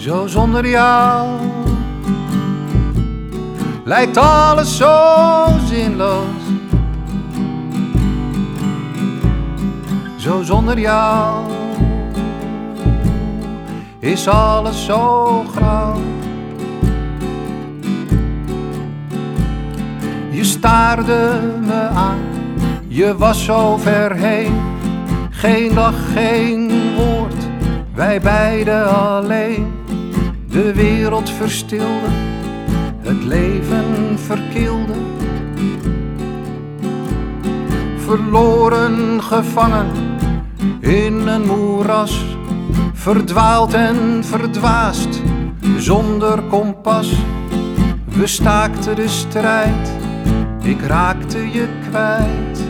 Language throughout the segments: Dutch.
Zo zonder jou lijkt alles zo zinloos. Zo zonder jou is alles zo grauw. Je staarde me aan, je was zo ver heen. Geen lach, geen woord, wij beiden alleen. De wereld verstilde, het leven verkilde. Verloren, gevangen in een moeras. Verdwaald en verdwaasd, zonder kompas. We staakten de strijd, ik raakte je kwijt.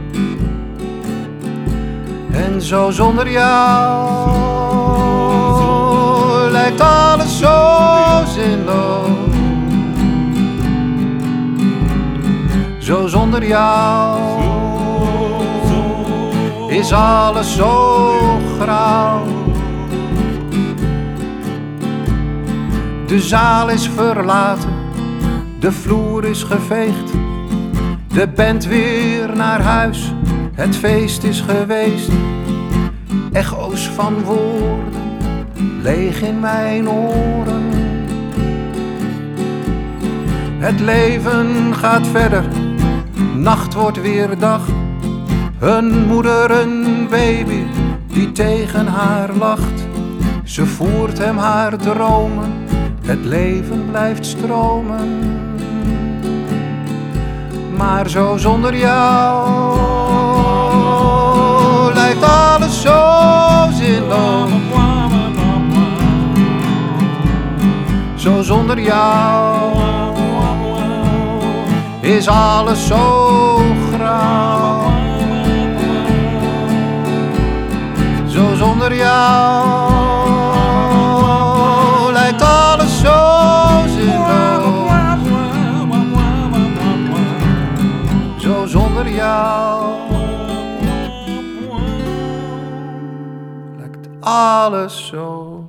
En zo zonder jou lijkt alles zo zinloos. Zo zonder jou is alles zo grauw. De zaal is verlaten, de vloer is geveegd. De band weer naar huis, het feest is geweest. Echo's van woorden, leeg in mijn oren. Het leven gaat verder, nacht wordt weer dag. Een moeder, een baby, die tegen haar lacht. Ze voert hem haar dromen, het leven blijft stromen. Maar zo zonder jou lijkt alles zo zinloos. Zo zonder jou is alles zo grauw. Zo zonder jou lijkt alles zo zinloos. Zo zonder jou lijkt alles zo